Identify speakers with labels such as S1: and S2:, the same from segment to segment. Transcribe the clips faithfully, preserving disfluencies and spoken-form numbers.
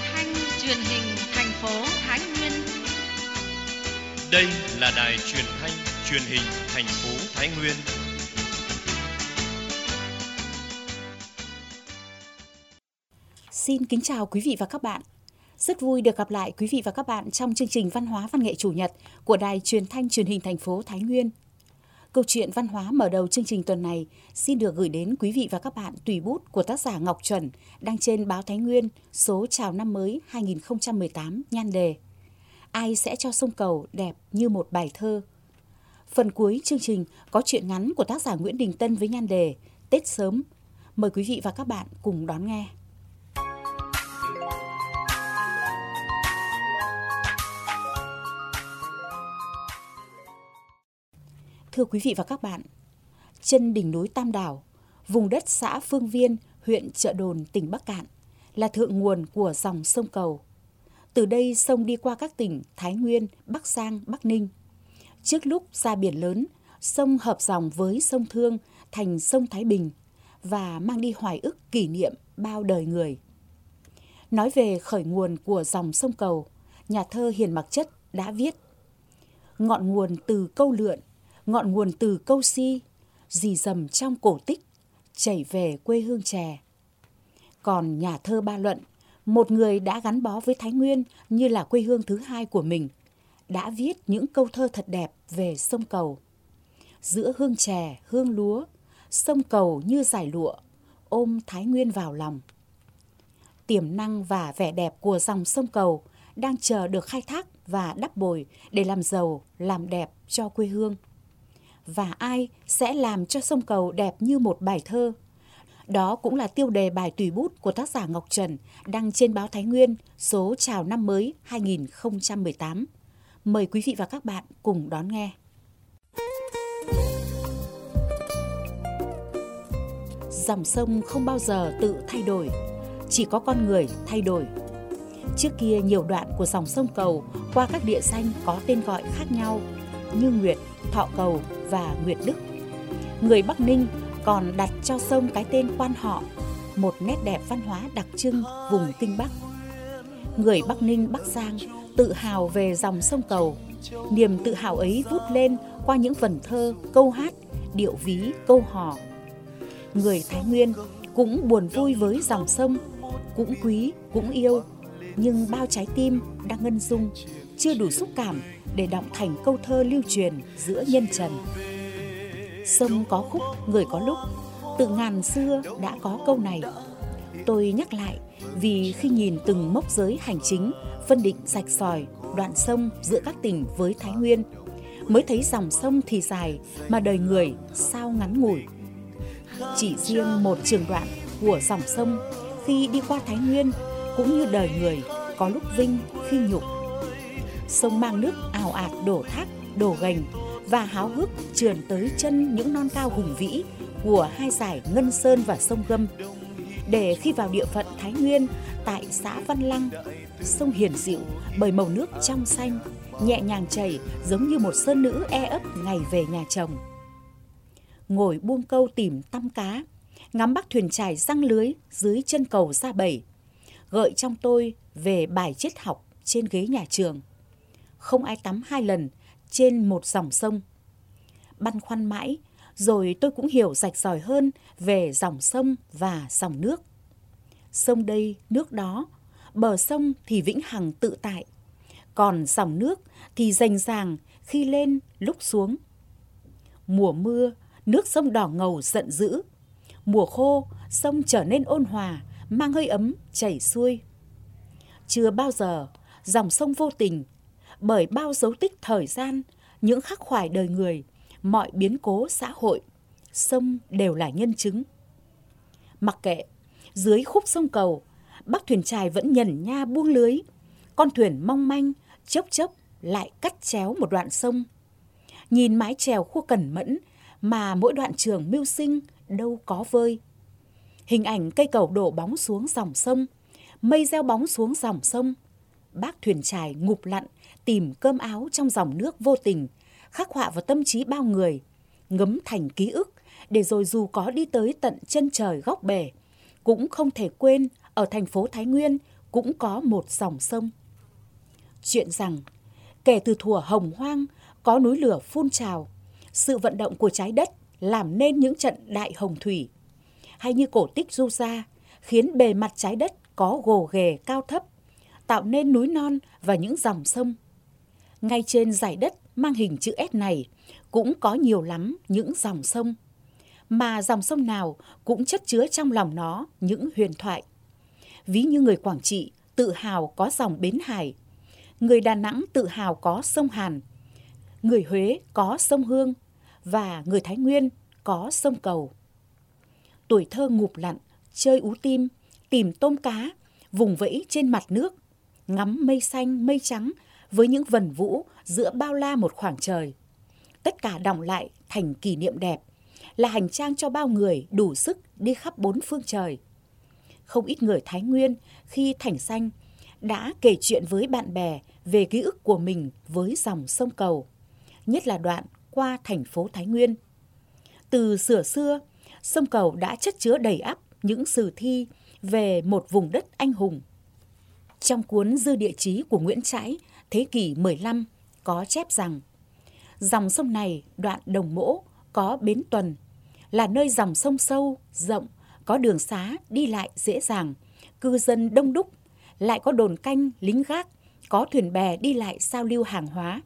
S1: thanh truyền hình thành phố Thái Nguyên.
S2: Đây là đài truyền thanh truyền hình thành phố Thái Nguyên.
S3: Xin kính chào quý vị và các bạn. Rất vui được gặp lại quý vị và các bạn trong chương trình Văn hóa Văn nghệ Chủ nhật của đài truyền thanh truyền hình thành phố Thái Nguyên. Câu chuyện văn hóa mở đầu chương trình tuần này xin được gửi đến quý vị và các bạn tùy bút của tác giả Ngọc Chuẩn đăng trên báo Thái Nguyên số chào năm mới hai không một tám nhan đề Ai sẽ cho sông Cầu đẹp như một bài thơ. Phần cuối chương trình có truyện ngắn của tác giả Nguyễn Đình Tân với nhan đề Tết sớm. Mời quý vị và các bạn cùng đón nghe. Thưa quý vị và các bạn, chân đỉnh núi Tam Đảo, vùng đất xã Phương Viên, huyện Chợ Đồn, tỉnh Bắc Kạn, là thượng nguồn của dòng sông Cầu. Từ đây sông đi qua các tỉnh Thái Nguyên, Bắc Giang, Bắc Ninh. Trước lúc ra biển lớn, sông hợp dòng với sông Thương thành sông Thái Bình và mang đi hoài ức kỷ niệm bao đời người. Nói về khởi nguồn của dòng sông Cầu, nhà thơ Hiền Mặc Chất đã viết: ngọn nguồn từ câu lượn, ngọn nguồn từ câu si, rì rầm trong cổ tích, chảy về quê hương chè. Còn nhà thơ Ba Luận, một người đã gắn bó với Thái Nguyên như là quê hương thứ hai của mình, đã viết những câu thơ thật đẹp về sông Cầu. Giữa hương chè, hương lúa, sông Cầu như dải lụa, ôm Thái Nguyên vào lòng. Tiềm năng và vẻ đẹp của dòng sông Cầu đang chờ được khai thác và đắp bồi để làm giàu, làm đẹp cho quê hương. Và ai sẽ làm cho sông Cầu đẹp như một bài thơ? Đó cũng là tiêu đề bài tùy bút của tác giả Ngọc Trần đăng trên báo Thái Nguyên số chào năm mới hai không một tám. Mời quý vị và các bạn cùng đón nghe. Dòng sông không bao giờ tự thay đổi, chỉ có con người thay đổi. Trước kia nhiều đoạn của dòng sông Cầu qua các địa danh có tên gọi khác nhau như Nguyệt, Thọ Cầu và Nguyệt Đức. Người Bắc Ninh còn đặt cho sông cái tên Quan Họ, một nét đẹp văn hóa đặc trưng vùng Kinh Bắc. Người Bắc Ninh, Bắc Giang tự hào về dòng sông Cầu. Niềm tự hào ấy vút lên qua những vần thơ, câu hát, điệu ví, câu hò. Người Thái Nguyên cũng buồn vui với dòng sông, cũng quý, cũng yêu, nhưng bao trái tim đang ngân rung, chưa đủ xúc cảm để đọng thành câu thơ lưu truyền giữa nhân trần. Sông có khúc, người có lúc, từ ngàn xưa đã có câu này. Tôi nhắc lại vì khi nhìn từng mốc giới hành chính, phân định rạch sỏi, đoạn sông giữa các tỉnh với Thái Nguyên, mới thấy dòng sông thì dài mà đời người sao ngắn ngủi. Chỉ riêng một trường đoạn của dòng sông khi đi qua Thái Nguyên cũng như đời người có lúc vinh khi nhục. Sông mang nước ào ạt đổ thác, đổ gành và háo hức trườn tới chân những non cao hùng vĩ của hai dải Ngân Sơn và sông Gâm. Để khi vào địa phận Thái Nguyên tại xã Văn Lăng, sông hiền dịu bởi màu nước trong xanh, nhẹ nhàng chảy giống như một sơn nữ e ấp ngày về nhà chồng. Ngồi buông câu tìm tăm cá, ngắm bác thuyền chài răng lưới dưới chân cầu ra bầy, gợi trong tôi về bài triết học trên ghế nhà trường. Không ai tắm hai lần trên một dòng sông. Băn khoăn mãi, rồi tôi cũng hiểu rạch ròi hơn về dòng sông và dòng nước. Sông đây, nước đó, bờ sông thì vĩnh hằng tự tại, còn dòng nước thì rành ràng khi lên lúc xuống. Mùa mưa, nước sông đỏ ngầu giận dữ. Mùa khô, sông trở nên ôn hòa, mang hơi ấm chảy xuôi. Chưa bao giờ dòng sông vô tình, bởi bao dấu tích thời gian, những khắc khoải đời người, mọi biến cố xã hội, sông đều là nhân chứng. Mặc kệ, dưới khúc sông Cầu, bác thuyền chài vẫn nhẩn nha buông lưới, con thuyền mong manh, chốc chốc lại cắt chéo một đoạn sông. Nhìn mái chèo khua cẩn mẫn mà mỗi đoạn trường mưu sinh đâu có vơi. Hình ảnh cây cầu đổ bóng xuống dòng sông, mây gieo bóng xuống dòng sông. Bác thuyền chài ngụp lặn tìm cơm áo trong dòng nước vô tình, khắc họa vào tâm trí bao người, ngấm thành ký ức để rồi dù có đi tới tận chân trời góc bể, cũng không thể quên ở thành phố Thái Nguyên cũng có một dòng sông. Chuyện rằng, kể từ thuở Hồng Hoang có núi lửa phun trào, sự vận động của trái đất làm nên những trận đại hồng thủy, hay như cổ tích du ra khiến bề mặt trái đất có gồ ghề cao thấp, tạo nên núi non và những dòng sông. Ngay trên dải đất mang hình chữ S này cũng có nhiều lắm những dòng sông, mà dòng sông nào cũng chất chứa trong lòng nó những huyền thoại. Ví như người Quảng Trị tự hào có dòng Bến Hải, người Đà Nẵng tự hào có sông Hàn, người Huế có sông Hương và người Thái Nguyên có sông Cầu. Tuổi thơ ngụp lặn, chơi ú tim, tìm tôm cá, vùng vẫy trên mặt nước, ngắm mây xanh, mây trắng với những vần vũ giữa bao la một khoảng trời. Tất cả đọng lại thành kỷ niệm đẹp, là hành trang cho bao người đủ sức đi khắp bốn phương trời. Không ít người Thái Nguyên khi thành danh đã kể chuyện với bạn bè về ký ức của mình với dòng sông Cầu, nhất là đoạn qua thành phố Thái Nguyên. Từ xưa xưa, sông Cầu đã chất chứa đầy ắp những sử thi về một vùng đất anh hùng. Trong cuốn Dư Địa Chí của Nguyễn Trãi, thế kỷ mười lăm, có chép rằng dòng sông này đoạn Đồng Mỗ có bến tuần, là nơi dòng sông sâu, rộng, có đường xá đi lại dễ dàng, cư dân đông đúc, lại có đồn canh, lính gác, có thuyền bè đi lại giao lưu hàng hóa.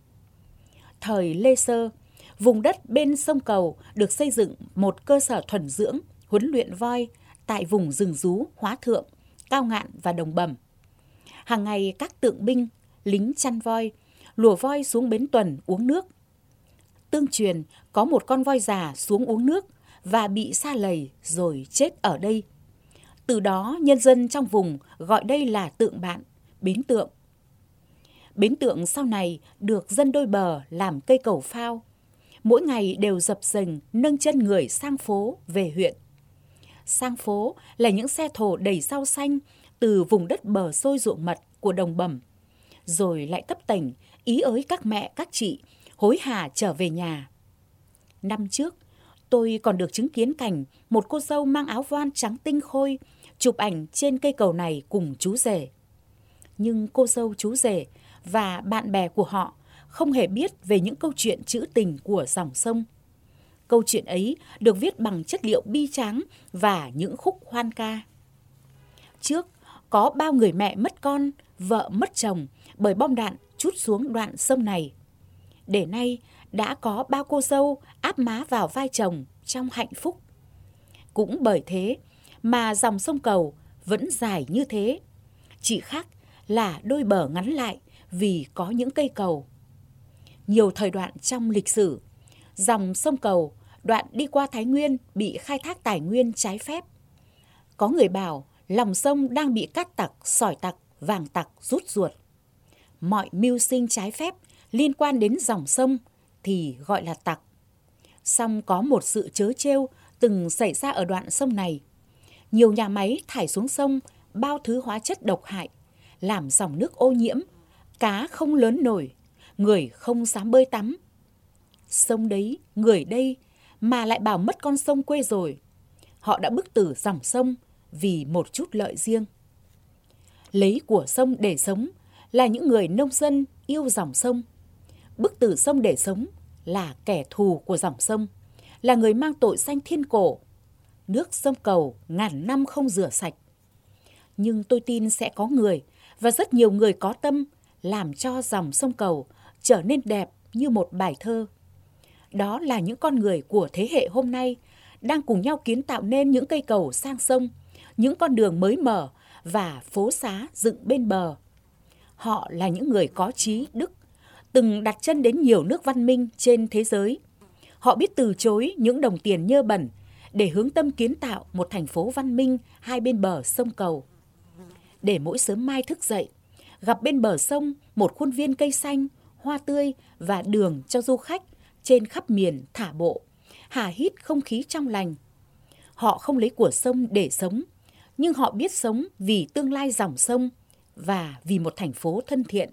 S3: Thời Lê Sơ, vùng đất bên sông Cầu được xây dựng một cơ sở thuần dưỡng, huấn luyện voi tại vùng rừng rú, Hóa Thượng, Cao Ngạn và Đồng Bẩm. Hàng ngày các tượng binh, lính chăn voi, lùa voi xuống bến tuần uống nước. Tương truyền có một con voi già xuống uống nước và bị sa lầy rồi chết ở đây. Từ đó nhân dân trong vùng gọi đây là Tượng Bạn, Bến Tượng. Bến Tượng sau này được dân đôi bờ làm cây cầu phao. Mỗi ngày đều dập dềnh nâng chân người sang phố về huyện. Sang phố là những xe thồ đầy rau xanh từ vùng đất bờ xôi ruộng mật của Đồng Bẩm, rồi lại tấp tành ý ới các mẹ các chị hối hả trở về nhà. Năm trước, tôi còn được chứng kiến cảnh một cô dâu mang áo voan trắng tinh khôi chụp ảnh trên cây cầu này cùng chú rể. Nhưng cô dâu chú rể và bạn bè của họ không hề biết về những câu chuyện trữ tình của dòng sông. Câu chuyện ấy được viết bằng chất liệu bi tráng và những khúc hoan ca. Trước, có bao người mẹ mất con, vợ mất chồng bởi bom đạn trút xuống đoạn sông này. Để nay, đã có bao cô dâu áp má vào vai chồng trong hạnh phúc. Cũng bởi thế mà dòng sông Cầu vẫn dài như thế, chỉ khác là đôi bờ ngắn lại vì có những cây cầu. Nhiều thời đoạn trong lịch sử, dòng sông Cầu đoạn đi qua Thái Nguyên bị khai thác tài nguyên trái phép. Có người bảo lòng sông đang bị cát tặc, sỏi tặc, vàng tặc rút ruột. Mọi mưu sinh trái phép liên quan đến dòng sông thì gọi là tặc. Song có một sự trớ trêu từng xảy ra ở đoạn sông này. Nhiều nhà máy thải xuống sông bao thứ hóa chất độc hại, làm dòng nước ô nhiễm, cá không lớn nổi, người không dám bơi tắm. Sông đấy, người đây mà lại bảo mất con sông quê rồi. Họ đã bức tử dòng sông vì một chút lợi riêng. Lấy của sông để sống là những người nông dân yêu dòng sông. Bức tử sông để sống là kẻ thù của dòng sông, là người mang tội danh thiên cổ. Nước sông Cầu ngàn năm không rửa sạch. Nhưng tôi tin sẽ có người, và rất nhiều người có tâm, làm cho dòng sông Cầu trở nên đẹp như một bài thơ. Đó là những con người của thế hệ hôm nay đang cùng nhau kiến tạo nên những cây cầu sang sông, những con đường mới mở và phố xá dựng bên bờ. Họ là những người có trí đức, từng đặt chân đến nhiều nước văn minh trên thế giới. Họ biết từ chối những đồng tiền nhơ bẩn để hướng tâm kiến tạo một thành phố văn minh hai bên bờ sông Cầu. Để mỗi sớm mai thức dậy, gặp bên bờ sông một khuôn viên cây xanh, hoa tươi và đường cho du khách trên khắp miền thả bộ, hả hít không khí trong lành. Họ không lấy của sông để sống, nhưng họ biết sống vì tương lai dòng sông và vì một thành phố thân thiện.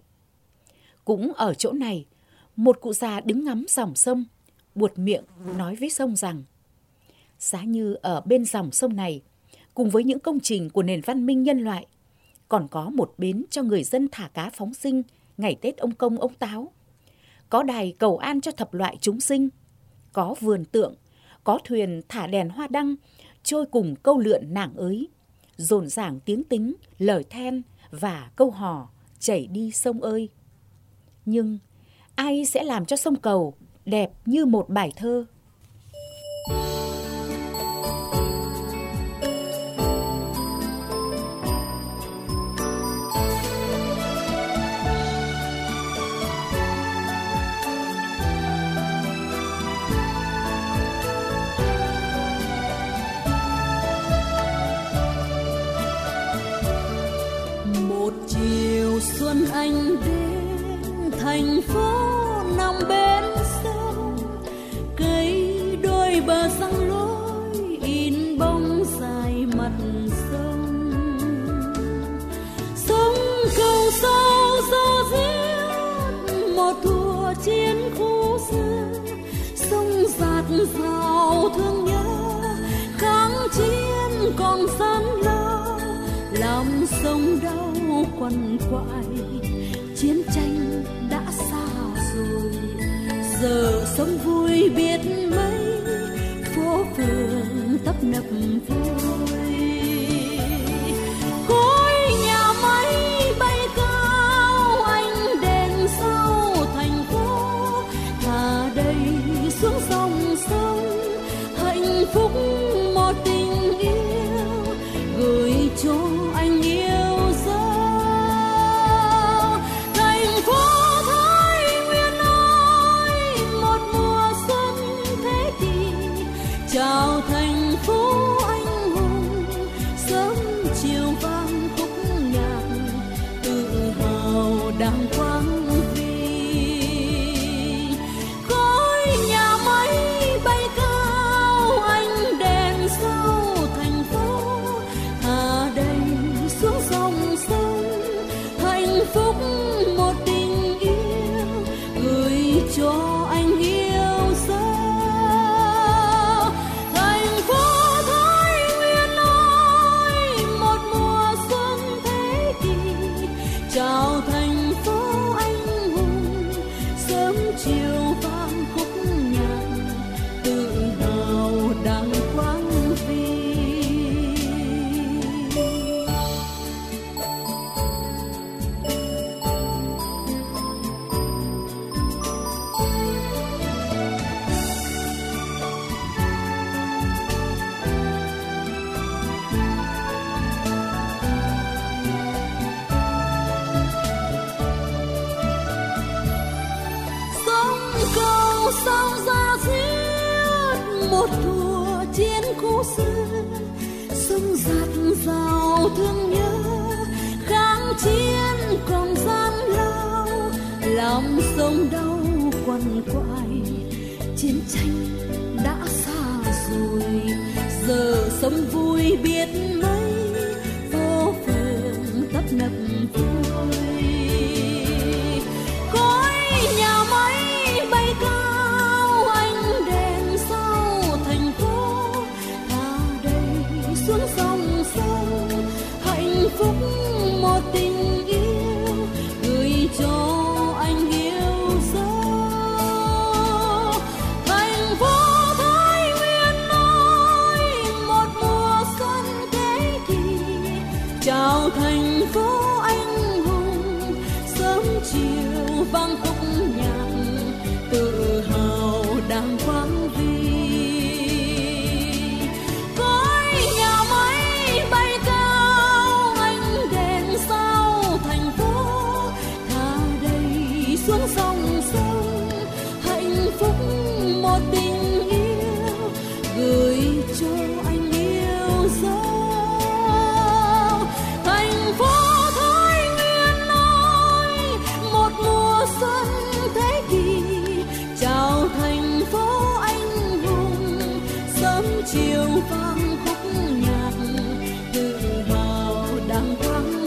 S3: Cũng ở chỗ này, một cụ già đứng ngắm dòng sông, buột miệng nói với sông rằng: giá như ở bên dòng sông này, cùng với những công trình của nền văn minh nhân loại, còn có một bến cho người dân thả cá phóng sinh ngày Tết ông Công ông Táo. Có đài cầu an cho thập loại chúng sinh, có vườn tượng, có thuyền thả đèn hoa đăng, trôi cùng câu lượn nàng ới, rộn ràng tiếng tính, lời then và câu hò chảy đi sông ơi. Nhưng ai sẽ làm cho sông Cầu đẹp như một bài thơ?
S4: Xuân anh đến thành phố nằm bên sông, cây đôi bờ răng lối in bóng dài mặt sông. Sông Cầu sâu gió giết một thùa chiến khu xưa, sông dạt dào thương nhớ kháng chiến còn gian lao, làm sông đau quằn quại. Chiến tranh đã xa rồi, giờ sống vui biết mấy, phố phường tấp nập vui. Khối nhà máy bay cao, ánh đèn sau thành phố, thả đầy xuống dòng sông, hạnh phúc một tình yêu gửi cho anh yêu. Chào thành phố anh hùng, sớm chiều vang khúc nhạc, tự hào đàng quang vinh. Khói nhà máy bay cao, ánh đèn sau thành phố, thả đầy xuống dòng sông, hạnh phúc một tình yêu gửi cho anh yêu dấu. Chào thành phố anh hùng, sớm chiều vang khúc nhạc, tự hào đàng quang vinh. Sao ra giết một thùa chiến khu xưa, sông dạt dào thương nhớ kháng chiến còn gian lao, làm sông đau quằn quại. Chiến tranh đã xa rồi, giờ sống vui biết mấy, phố phường tấp nập vui. Khói nhà máy bay cao, ánh đèn sau thành phố, thả đầy xuống dòng sông, hạnh phúc một tình yêu gửi cho anh yêu dấu. Thành phố Thái Nguyên ơi, một mùa xuân thế kỷ, chào thành phố anh hùng, sớm chiều vang khúc nhạc, tự hào đàng quang vinh. Khói nhà máy bay cao, ánh đèn sau thành phố, thả đầy xuống dòng sông, hạnh phúc một tình yêu gửi cho anh yêu dấu. Thành phố Thái Nguyên ơi, một mùa xuân thế kỷ, chào thành phố anh hùng, sớm chiều vang khúc nhạc, tự hào đàng quang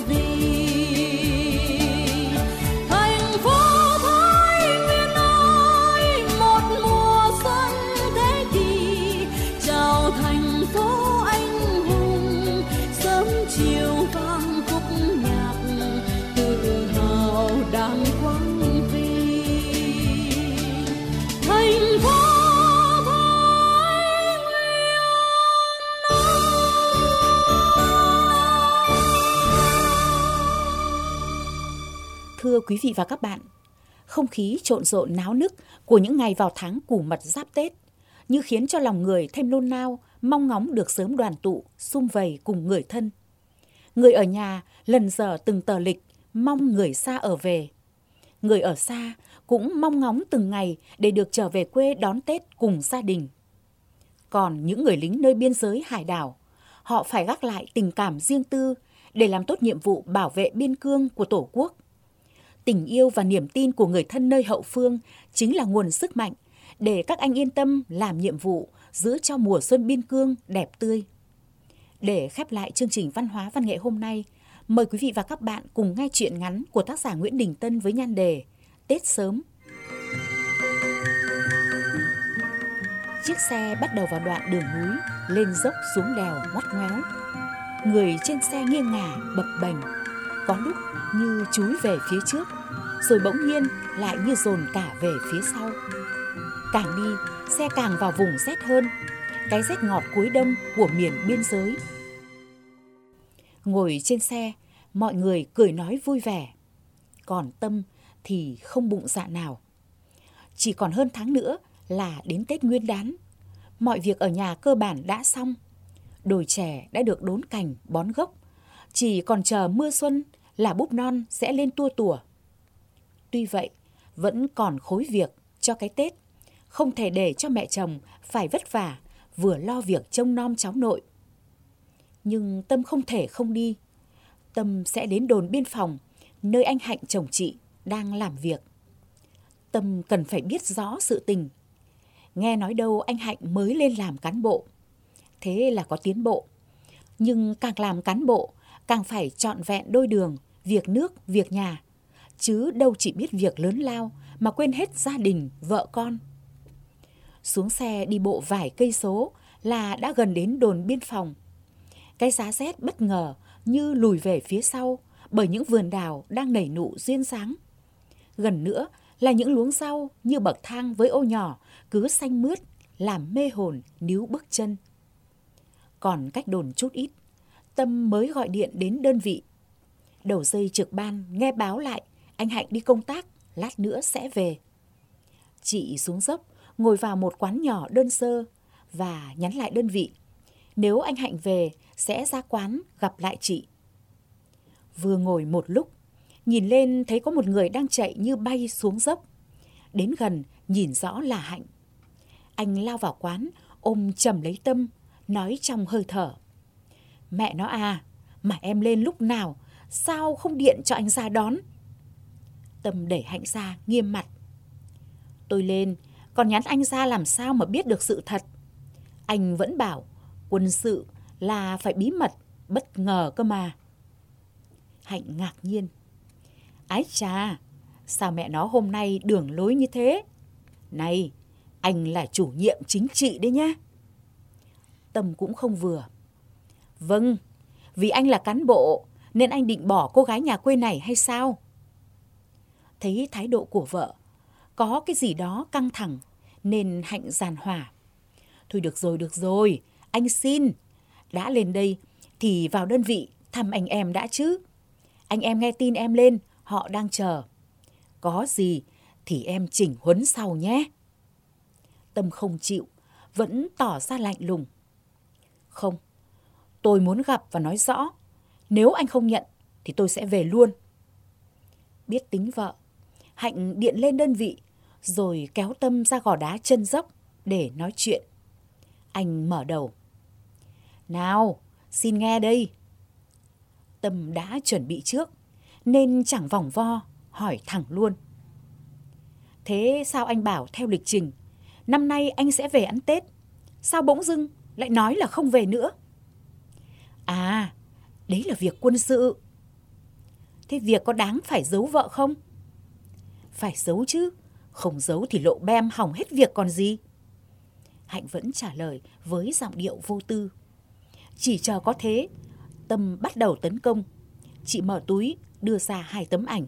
S4: vinh. Thành phố Thái Nguyên ơi, một mùa xuân thế kỷ, chào thành phố anh hùng, sớm chiều vang khúc nhạc.
S3: Thưa quý vị và các bạn, không khí trộn rộn náo nức của những ngày vào tháng Cù Mật Giáp Tết như khiến cho lòng người thêm nôn nao, mong ngóng được sớm đoàn tụ, sum vầy cùng người thân. Người ở nhà lần dở từng tờ lịch, mong người xa ở về. Người ở xa cũng mong ngóng từng ngày để được trở về quê đón Tết cùng gia đình. Còn những người lính nơi biên giới hải đảo, họ phải gác lại tình cảm riêng tư để làm tốt nhiệm vụ bảo vệ biên cương của Tổ quốc. Tình yêu và niềm tin của người thân nơi hậu phương chính là nguồn sức mạnh để các anh yên tâm làm nhiệm vụ giữ cho mùa xuân biên cương đẹp tươi. Để khép lại chương trình văn hóa văn nghệ hôm nay, mời quý vị và các bạn cùng nghe truyện ngắn của tác giả Nguyễn Đình Tân với nhan đề Tết Sớm. Chiếc xe bắt đầu vào đoạn đường núi, lên dốc xuống đèo ngoắt ngoéo. Người trên xe nghiêng ngả, bập bềnh, có lúc như chúi về phía trước, rồi bỗng nhiên lại như dồn cả về phía sau. Càng đi, xe càng vào vùng rét hơn, cái rét ngọt cuối đông của miền biên giới. Ngồi trên xe, mọi người cười nói vui vẻ, còn Tâm thì không bụng dạ nào. Chỉ còn hơn tháng nữa là đến Tết Nguyên đán. Mọi việc ở nhà cơ bản đã xong. Đồi chè đã được đốn cành, bón gốc. Chỉ còn chờ mưa xuân là búp non sẽ lên tua tủa. Tuy vậy, vẫn còn khối việc cho cái Tết. Không thể để cho mẹ chồng phải vất vả vừa lo việc trông nom cháu nội. Nhưng Tâm không thể không đi. Tâm sẽ đến đồn biên phòng, nơi anh Hạnh chồng chị đang làm việc. Tâm cần phải biết rõ sự tình. Nghe nói đâu anh Hạnh mới lên làm cán bộ. Thế là có tiến bộ. Nhưng càng làm cán bộ, càng phải trọn vẹn đôi đường, việc nước, việc nhà. Chứ đâu chỉ biết việc lớn lao mà quên hết gia đình, vợ con. Xuống xe đi bộ vài cây số là đã gần đến đồn biên phòng. Cái giá rét bất ngờ như lùi về phía sau bởi những vườn đào đang nảy nụ duyên dáng. Gần nữa là những luống rau như bậc thang với ô nhỏ cứ xanh mướt làm mê hồn níu bước chân. Còn cách đồn chút ít, Tâm mới gọi điện đến đơn vị. Đầu dây trực ban nghe báo lại anh Hạnh đi công tác, lát nữa sẽ về. Chị xuống dốc ngồi vào một quán nhỏ đơn sơ và nhắn lại đơn vị. Nếu anh Hạnh về sẽ ra quán gặp lại chị. Vừa ngồi một lúc, nhìn lên thấy có một người đang chạy như bay xuống dốc. Đến gần nhìn rõ là Hạnh. Anh lao vào quán ôm chầm lấy Tâm, nói trong hơi thở. Mẹ nó à, mà em lên lúc nào, sao không điện cho anh ra đón? Tâm đẩy Hạnh ra nghiêm mặt. Tôi lên, còn nhắn anh ra làm sao mà biết được sự thật. Anh vẫn bảo quân sự là phải bí mật, bất ngờ cơ mà. Hạnh ngạc nhiên. Ái chà, sao mẹ nó hôm nay đường lối như thế? Này, anh là chủ nhiệm chính trị đấy nhá. Tâm cũng không vừa. Vâng, vì anh là cán bộ nên anh định bỏ cô gái nhà quê này hay sao? Thấy thái độ của vợ có cái gì đó căng thẳng nên Hạnh giàn hòa. Thôi được rồi, được rồi, anh xin. Đã lên đây thì vào đơn vị thăm anh em đã chứ. Anh em nghe tin em lên, họ đang chờ. Có gì thì em chỉnh huấn sau nhé. Tâm không chịu, vẫn tỏ ra lạnh lùng. Không, tôi muốn gặp và nói rõ. Nếu anh không nhận thì tôi sẽ về luôn. Biết tính vợ, Hạnh điện lên đơn vị rồi kéo Tâm ra gò đá chân dốc để nói chuyện. Anh mở đầu. Nào, xin nghe đây. Tâm đã chuẩn bị trước nên chẳng vòng vo, hỏi thẳng luôn. Thế sao anh bảo theo lịch trình năm nay anh sẽ về ăn Tết? Sao bỗng dưng lại nói là không về nữa? À, đấy là việc quân sự. Thế việc có đáng phải giấu vợ không? Phải giấu chứ, không giấu thì lộ bem hỏng hết việc còn gì. Hạnh vẫn trả lời với giọng điệu vô tư. Chỉ chờ có thế, Tâm bắt đầu tấn công. Chị mở túi đưa ra hai tấm ảnh.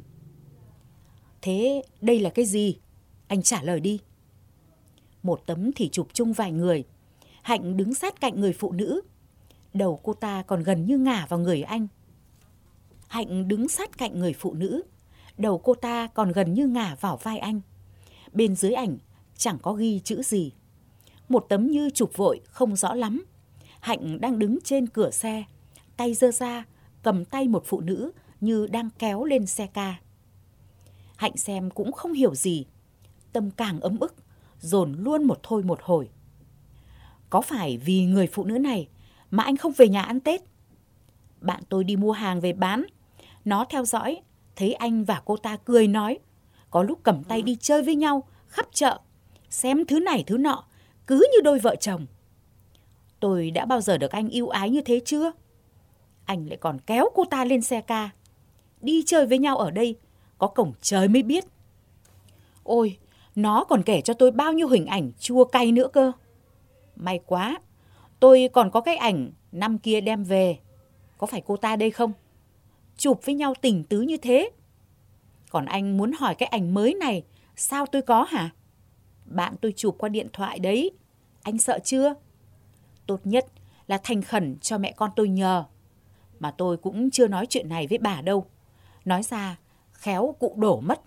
S3: Thế đây là cái gì? Anh trả lời đi. Một tấm thì chụp chung vài người. Hạnh đứng sát cạnh người phụ nữ. Đầu cô ta còn gần như ngả vào người anh. Hạnh đứng sát cạnh người phụ nữ. Đầu cô ta còn gần như ngả vào vai anh. Bên dưới ảnh chẳng có ghi chữ gì. Một tấm như chụp vội không rõ lắm. Hạnh đang đứng trên cửa xe, tay giơ ra, cầm tay một phụ nữ như đang kéo lên xe ca. Hạnh xem cũng không hiểu gì. Tâm càng ấm ức, dồn luôn một thôi một hồi. Có phải vì người phụ nữ này mà anh không về nhà ăn Tết? Bạn tôi đi mua hàng về bán. Nó theo dõi, thấy anh và cô ta cười nói. Có lúc cầm tay đi chơi với nhau, khắp chợ. Xem thứ này thứ nọ, cứ như đôi vợ chồng. Tôi đã bao giờ được anh ưu ái như thế chưa? Anh lại còn kéo cô ta lên xe ca. Đi chơi với nhau ở đây, có cổng trời mới biết. Ôi, nó còn kể cho tôi bao nhiêu hình ảnh chua cay nữa cơ. May quá, tôi còn có cái ảnh năm kia đem về. Có phải cô ta đây không? Chụp với nhau tình tứ như thế. Còn anh muốn hỏi cái ảnh mới này, sao tôi có hả? Bạn tôi chụp qua điện thoại đấy. Anh sợ chưa? Tốt nhất là thành khẩn cho mẹ con tôi nhờ. Mà tôi cũng chưa nói chuyện này với bà đâu. Nói ra, khéo cụ đổ mất.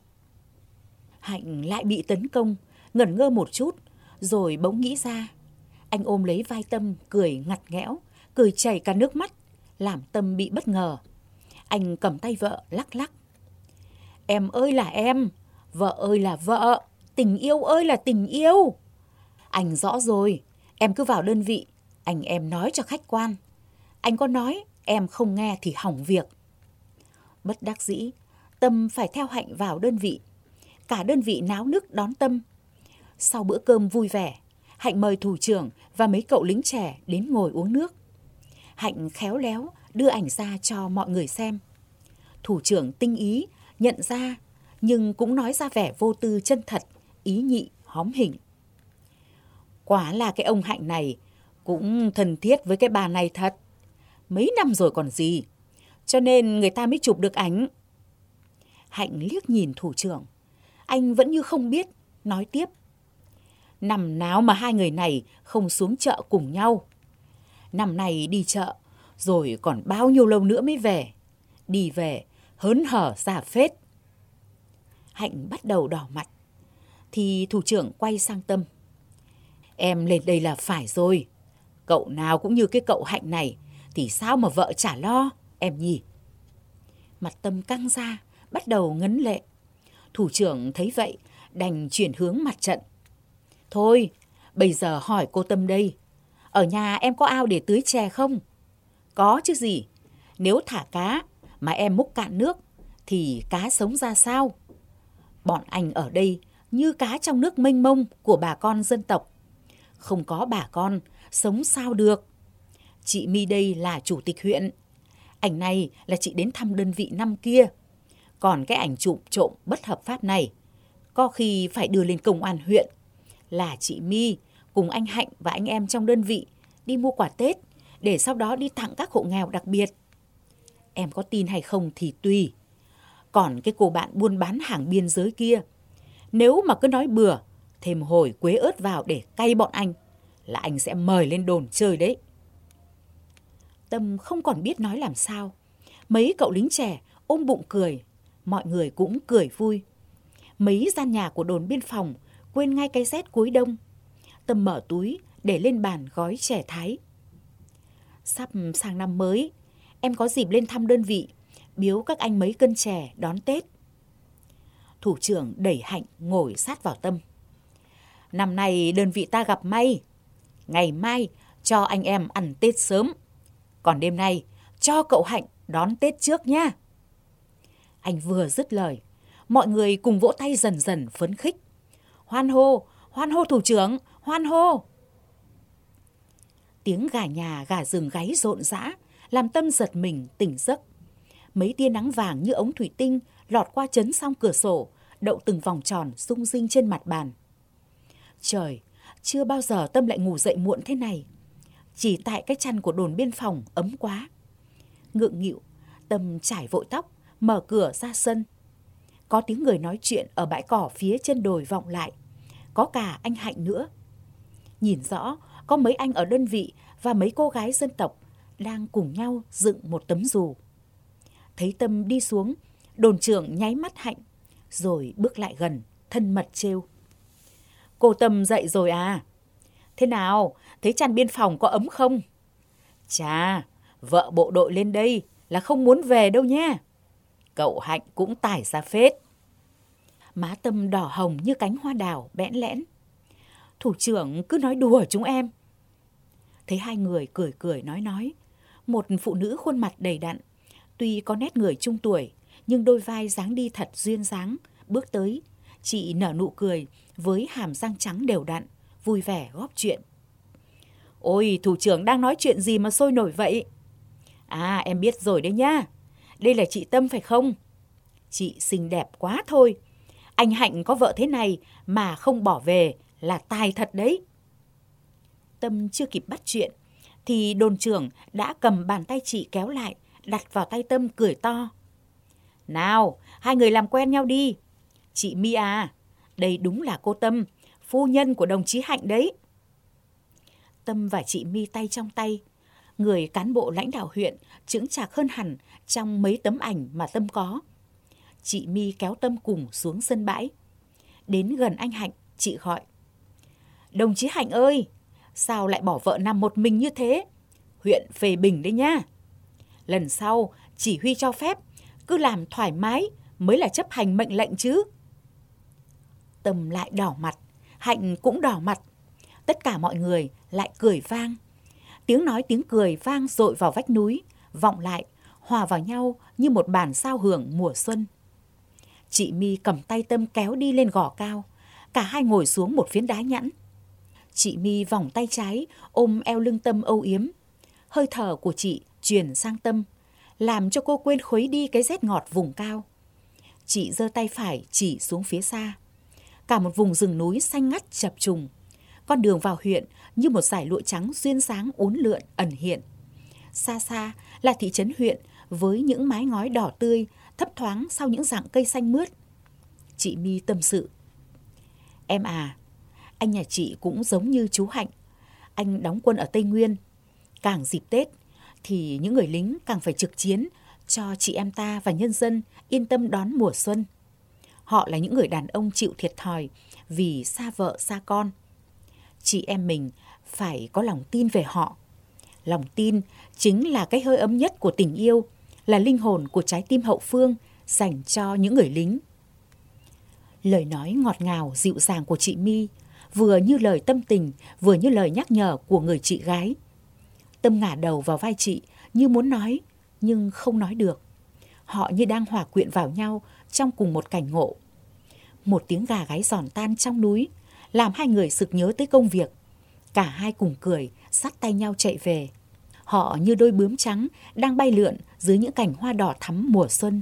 S3: Hạnh lại bị tấn công, ngẩn ngơ một chút, rồi bỗng nghĩ ra. Anh ôm lấy vai Tâm, cười ngặt nghẽo, cười chảy cả nước mắt, làm Tâm bị bất ngờ. Anh cầm tay vợ lắc lắc. Em ơi là em, vợ ơi là vợ, tình yêu ơi là tình yêu. Anh rõ rồi, em cứ vào đơn vị, anh em nói cho khách quan. Anh có nói, em không nghe thì hỏng việc. Bất đắc dĩ, Tâm phải theo Hạnh vào đơn vị. Cả đơn vị náo nức đón Tâm. Sau bữa cơm vui vẻ, Hạnh mời thủ trưởng và mấy cậu lính trẻ đến ngồi uống nước. Hạnh khéo léo đưa ảnh ra cho mọi người xem. Thủ trưởng tinh ý, nhận ra, nhưng cũng nói ra vẻ vô tư chân thật, ý nhị, hóm hỉnh. Quả là cái ông Hạnh này cũng thân thiết với cái bà này thật. Mấy năm rồi còn gì, cho nên người ta mới chụp được ảnh. Hạnh liếc nhìn thủ trưởng. Anh vẫn như không biết, nói tiếp. Năm nào mà hai người này không xuống chợ cùng nhau. Năm này đi chợ, rồi còn bao nhiêu lâu nữa mới về. Đi về, hớn hở ra phết. Hạnh bắt đầu đỏ mặt. Thì thủ trưởng quay sang Tâm. Em lên đây là phải rồi. Cậu nào cũng như cái cậu Hạnh này, thì sao mà vợ chả lo, em nhỉ? Mặt Tâm căng ra, bắt đầu ngấn lệ. Thủ trưởng thấy vậy, đành chuyển hướng mặt trận. Thôi, bây giờ hỏi cô Tâm đây. Ở nhà em có ao để tưới chè không? Có chứ gì. Nếu thả cá mà em múc cạn nước, thì cá sống ra sao? Bọn anh ở đây như cá trong nước mênh mông của bà con dân tộc. Không có bà con, sống sao được? Chị My đây là chủ tịch huyện. Ảnh này là chị đến thăm đơn vị năm kia. Còn cái ảnh chụp trộm bất hợp pháp này, có khi phải đưa lên công an huyện. Là chị My cùng anh Hạnh và anh em trong đơn vị đi mua quà Tết, để sau đó đi tặng các hộ nghèo đặc biệt. Em có tin hay không thì tùy. Còn cái cô bạn buôn bán hàng biên giới kia, nếu mà cứ nói bừa, thêm hồi quế ớt vào để cay bọn anh, là anh sẽ mời lên đồn chơi đấy. Tâm không còn biết nói làm sao. Mấy cậu lính trẻ ôm bụng cười, mọi người cũng cười vui. Mấy gian nhà của đồn biên phòng quên ngay cái rét cuối đông. Tâm mở túi để lên bàn gói chè thái. Sắp sang năm mới, em có dịp lên thăm đơn vị, biếu các anh mấy cân chè đón Tết. Thủ trưởng đẩy Hạnh ngồi sát vào Tâm. Năm nay đơn vị ta gặp may. Ngày mai cho anh em ăn Tết sớm. Còn đêm nay cho cậu Hạnh đón Tết trước nha. Anh vừa dứt lời, mọi người cùng vỗ tay dần dần phấn khích. Hoan hô, hoan hô thủ trưởng, hoan hô. Tiếng gà nhà gà rừng gáy rộn rã, làm Tâm giật mình tỉnh giấc. Mấy tia nắng vàng như ống thủy tinh lọt qua chấn song cửa sổ, đậu từng vòng tròn rung rinh trên mặt bàn. Trời, chưa bao giờ Tâm lại ngủ dậy muộn thế này. Chỉ tại cái chăn của đồn biên phòng ấm quá. Ngượng nghịu, Tâm trải vội tóc, mở cửa ra sân. Có tiếng người nói chuyện ở bãi cỏ phía chân đồi vọng lại. Có cả anh Hạnh nữa. Nhìn rõ, có mấy anh ở đơn vị và mấy cô gái dân tộc đang cùng nhau dựng một tấm dù. Thấy Tâm đi xuống, Đồn trưởng nháy mắt Hạnh, rồi bước lại gần, thân mật trêu. Cô Tâm dậy rồi à? Thế nào, thấy chăn biên phòng có ấm không? Chà, vợ bộ đội lên đây là không muốn về đâu nha. Cậu Hạnh cũng tải ra phết. Má Tâm đỏ hồng như cánh hoa đào bẽn lẽn. Thủ trưởng cứ nói đùa chúng em. Thấy hai người cười cười nói nói. Một phụ nữ khuôn mặt đầy đặn, tuy có nét người trung tuổi, nhưng đôi vai dáng đi thật duyên dáng. Bước tới, chị nở nụ cười với hàm răng trắng đều đặn, vui vẻ góp chuyện. Ôi, thủ trưởng đang nói chuyện gì mà sôi nổi vậy? À, em biết rồi đấy nhá. Đây là chị Tâm phải không? Chị xinh đẹp quá thôi. Anh Hạnh có vợ thế này mà không bỏ về là tài thật đấy. Tâm chưa kịp bắt chuyện thì đồn trưởng đã cầm bàn tay chị kéo lại, đặt vào tay Tâm cười to. Nào, hai người làm quen nhau đi. Chị My à, đây đúng là cô Tâm, phu nhân của đồng chí Hạnh đấy. Tâm và chị My tay trong tay. Người cán bộ lãnh đạo huyện chững chạc hơn hẳn trong mấy tấm ảnh mà Tâm có. Chị My kéo Tâm cùng xuống sân bãi. Đến gần anh Hạnh, chị gọi. Đồng chí Hạnh ơi, sao lại bỏ vợ nằm một mình như thế? Huyện phê bình đấy nhá. Lần sau, chỉ huy cho phép, cứ làm thoải mái mới là chấp hành mệnh lệnh chứ. Tâm lại đỏ mặt, Hạnh cũng đỏ mặt. Tất cả mọi người lại cười vang. Tiếng nói tiếng cười vang dội vào vách núi, vọng lại, hòa vào nhau như một bản sao hưởng mùa xuân. Chị My cầm tay Tâm kéo đi lên gò cao. Cả hai ngồi xuống một phiến đá nhẵn. Chị My vòng tay trái, ôm eo lưng Tâm âu yếm. Hơi thở của chị truyền sang Tâm, làm cho cô quên khuấy đi cái rét ngọt vùng cao. Chị giơ tay phải chỉ xuống phía xa. Cả một vùng rừng núi xanh ngắt chập trùng. Con đường vào huyện như một dải lụa trắng duyên dáng uốn lượn ẩn hiện. Xa xa là thị trấn huyện với những mái ngói đỏ tươi thấp thoáng sau những rặng cây xanh mướt. Chị My tâm sự. Em à, anh nhà chị cũng giống như chú Hạnh. Anh đóng quân ở Tây Nguyên. Càng dịp Tết thì những người lính càng phải trực chiến cho chị em ta và nhân dân yên tâm đón mùa xuân. Họ là những người đàn ông chịu thiệt thòi vì xa vợ xa con. Chị em mình phải có lòng tin về họ. Lòng tin chính là cái hơi ấm nhất của tình yêu, là linh hồn của trái tim hậu phương dành cho những người lính. Lời nói ngọt ngào dịu dàng của chị My vừa như lời tâm tình, vừa như lời nhắc nhở của người chị gái. Tâm ngả đầu vào vai chị như muốn nói, nhưng không nói được. Họ như đang hòa quyện vào nhau trong cùng một cảnh ngộ. Một tiếng gà gáy giòn tan trong núi làm hai người sực nhớ tới công việc. Cả hai cùng cười, dắt tay nhau chạy về. Họ như đôi bướm trắng đang bay lượn dưới những cành hoa đỏ thắm mùa xuân.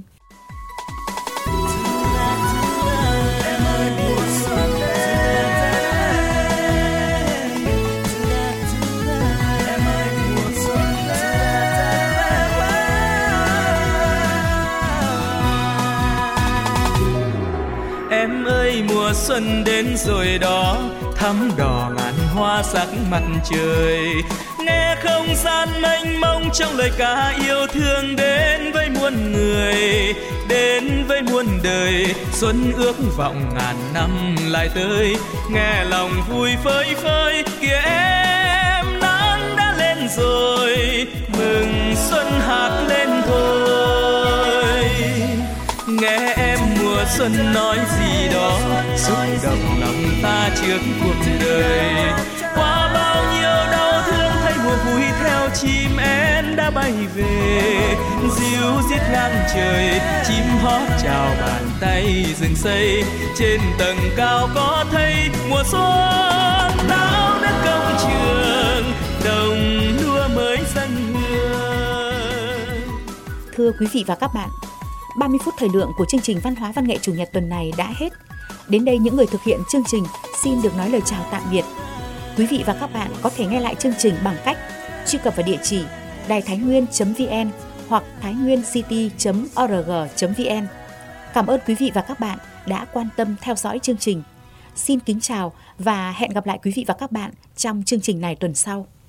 S5: Em ơi mùa xuân đến rồi đó, thắm đỏ ngàn hoa sắc mặt trời. Nghe không gian mênh mông trong lời ca yêu thương đến với muôn người, đến với muôn đời. Xuân ước vọng ngàn năm lại tới, nghe lòng vui phơi phới. Kìa em nắng đã lên rồi, mừng xuân hát lên thôi. Nghe em mùa xuân nói gì đó, xúc động lòng ta trước cuộc đời. Qua bao nhiêu đau thương thấy mùa vui theo chim én đã bay về. Diu rít ngang trời, chim hót chào bàn tay rừng xây. Trên tầng cao có thấy mùa xuân náo đất công trường, đồng lúa mới xanh hương.
S3: Thưa quý vị và các bạn, ba mươi phút thời lượng của chương trình Văn hóa Văn nghệ Chủ nhật tuần này đã hết. Đến đây những người thực hiện chương trình xin được nói lời chào tạm biệt. Quý vị và các bạn có thể nghe lại chương trình bằng cách truy cập vào địa chỉ đài thái nguyên chấm vn hoặc thái nguyên city chấm org chấm vn. Cảm ơn quý vị và các bạn đã quan tâm theo dõi chương trình. Xin kính chào và hẹn gặp lại quý vị và các bạn trong chương trình này tuần sau.